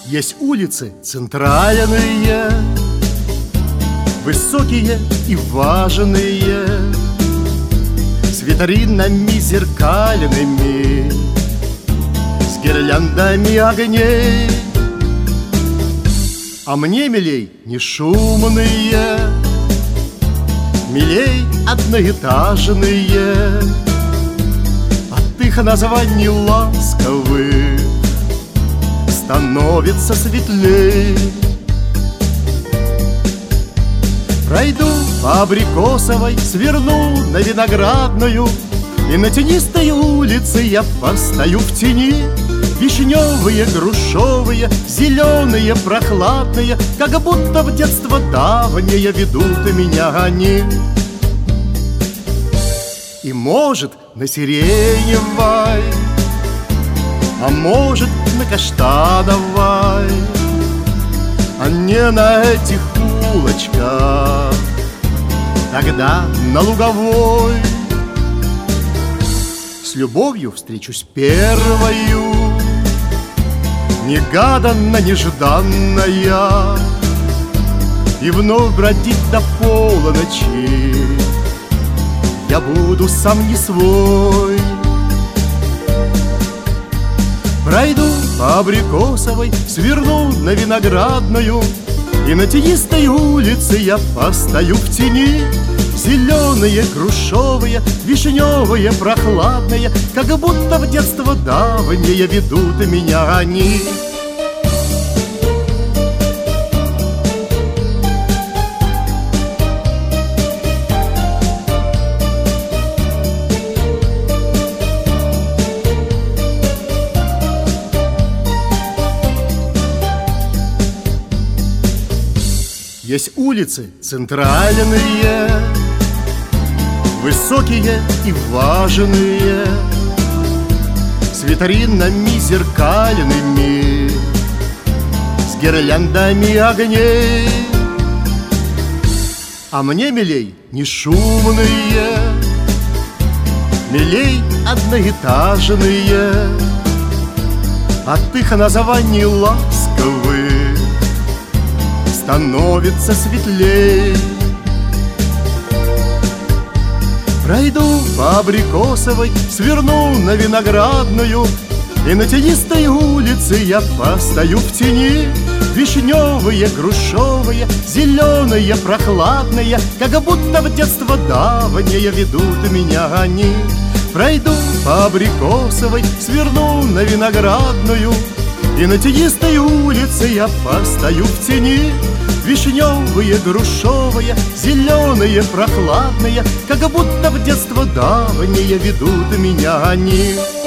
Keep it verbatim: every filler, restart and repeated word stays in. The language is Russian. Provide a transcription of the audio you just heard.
Есть улицы центральные, высокие и важные, с витринами зеркальными, с гирляндами огней. А мне милей не шумные, милей одноэтажные, от их названий ласковых становится светлей. Пройду по Абрикосовой, сверну на Виноградную, и на тенистой улице я постою в тени. Вишневые, грушевые, зеленые, прохладные, как будто в детство давнее ведут меня они. И может на сиреневой, а может на каштановой, а не на этих улочках, тогда на Луговой. С любовью встречусь первою, негаданно, нежданная, и вновь бродить до полуночи я буду сам не свой. Пройду по Абрикосовой, сверну на Виноградную, и на тенистой улице я постою в тени. Зеленые, грушевые, вишневые, прохладные, как будто в детство давнее ведут меня они. Есть улицы центральные, высокие и важные, с витринами зеркальными, с гирляндами огней. А мне милей не шумные, милей одноэтажные, от их названий ласковых становится светлей. Пройду по Абрикосовой, сверну на Виноградную, и на тенистой улице я постою в тени. Вишневые, грушевые, зеленые, прохладные, как будто в детство давнее ведут меня они. Пройду по Абрикосовой, сверну на Виноградную, и на тенистой улице я постою в тени. Вишневые, грушевые, зеленые, прохладные, как будто в детство давнее ведут меня они.